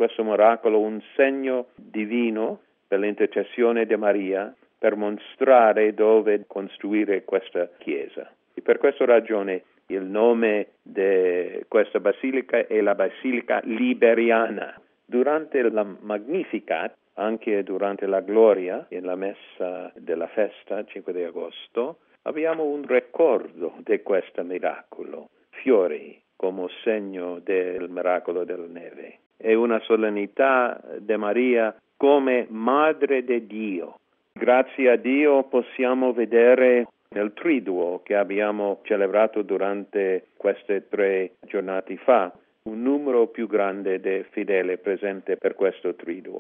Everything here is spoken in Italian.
questo miracolo un segno divino per l'intercessione di Maria per mostrare dove costruire questa chiesa. E per questa ragione il nome di questa basilica è la Basilica Liberiana. Durante la Magnificat, anche durante la Gloria, e la messa della festa, 5 di agosto, abbiamo un ricordo di questo miracolo, fiori come segno del miracolo della neve. È una solennità di Maria come Madre di Dio. Grazie a Dio possiamo vedere nel triduo che abbiamo celebrato durante queste 3 giornate fa un numero più grande di fedeli presenti per questo triduo.